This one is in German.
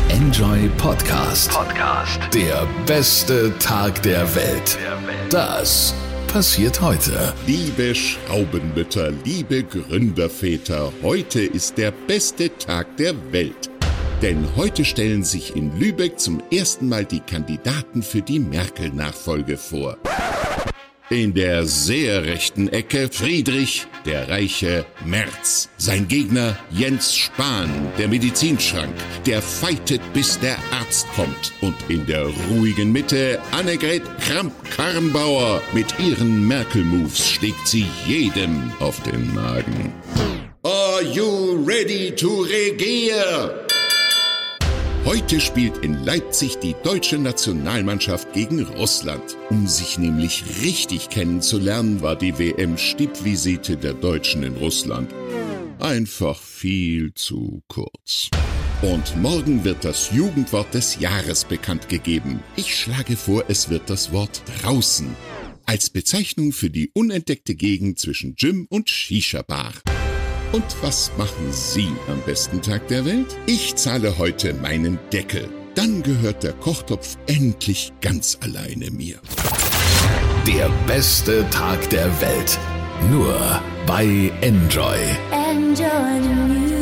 Enjoy Podcast. Der beste Tag der Welt. Das passiert heute. Liebe Schraubenmütter, liebe Gründerväter, heute ist der beste Tag der Welt. Denn heute stellen sich in Lübeck zum ersten Mal die Kandidaten für die Merkel-Nachfolge vor. In der sehr rechten Ecke Friedrich, der reiche Merz. Sein Gegner Jens Spahn, der Medizinschrank, der fightet, bis der Arzt kommt. Und in der ruhigen Mitte Annegret Kramp-Karrenbauer. Mit ihren Merkel-Moves schlägt sie jedem auf den Magen. Are you ready to regieren? Heute spielt in Leipzig die deutsche Nationalmannschaft gegen Russland. Um sich nämlich richtig kennenzulernen, war die WM-Stippvisite der Deutschen in Russland einfach viel zu kurz. Und morgen wird das Jugendwort des Jahres bekannt gegeben. Ich schlage vor, es wird das Wort draußen. Als Bezeichnung für die unentdeckte Gegend zwischen Gym und Shisha-Bar. Und was machen Sie am besten Tag der Welt? Ich zahle heute meinen Deckel. Dann gehört der Kochtopf endlich ganz alleine mir. Der beste Tag der Welt. Nur bei Enjoy. Enjoy the music.